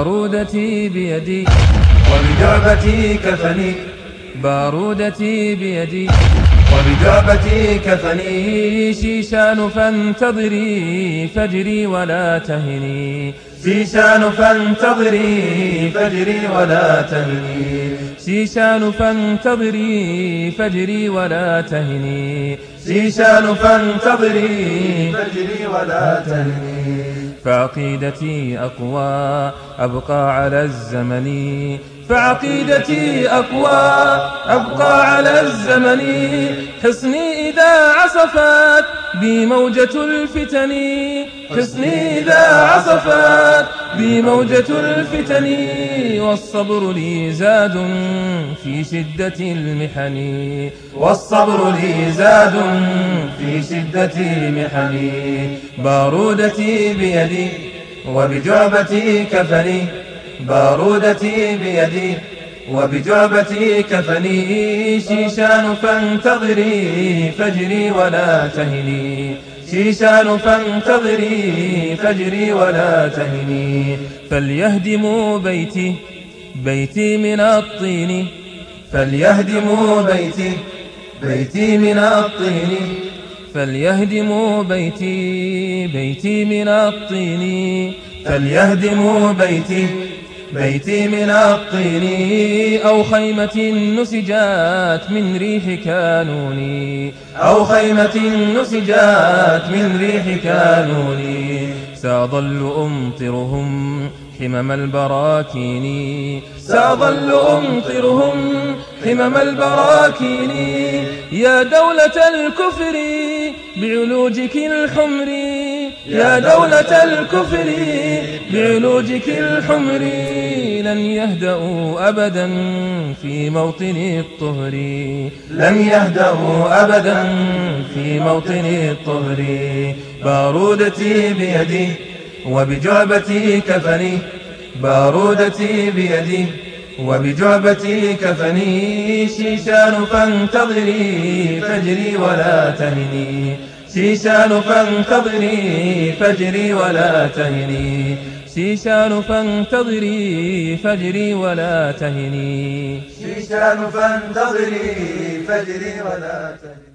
بارودتي بيدي وبجعبتي كفني، بارودتي بيدي وبجعبتي كفني. شيشان فانتظري فجري ولا تهني، شيشان فانتظري فجري ولا تهني، شيشان فانتظري فجري ولا تهني، شيشان فانتظري فجري ولا تهني. فعقيدتي أقوى أبقى على الزمن، فعقيدتي أقوى أبقى على الزمن. حصني إذا عصفت بي موجة الفتن، حصني إذا عصفت بي موجة الفتن. والصبر لي زاد في شدة المحن، والصبر لي زاد في شدة المحن. بارودتي بيدي وبجعبتي كفني، بارودتي بيدي وبجعبتي كفني. شيشان فانتظري فجري ولا تهني، شيشان فانتظري فجري ولا تهني. فليهدموا بيتي بيتي من الطين، فليهدموا بيتي بيتي من الطين، فليهدموا بيتي بيتي من الطين، فليهدموا بيتي بيتي من الطين. أو خيمة نسجات من ريح كانوني، أو خيمة نسجات من ريح كانوني. سأظل أمطرهم حمم البراكين، سأظل أمطرهم حمم البراكين. يا دولة الكفر بعلوجك الحمر، يا دولة الكفر بعلوجك الحمر. لن يهدأوا أبدا في موطن الطهر، لن يهدأوا أبدا في موطن الطهر. بارودتي بيدي وبجعبتي كفني، بارودتي بيدي وبجعبتي كفني. شيشان فانتظري فجري ولا تهني، شيشان فانتظري فجري ولا تهني، شيشان فانتظري فجري ولا تهني، شيشان فانتظري فجري ولا تهني.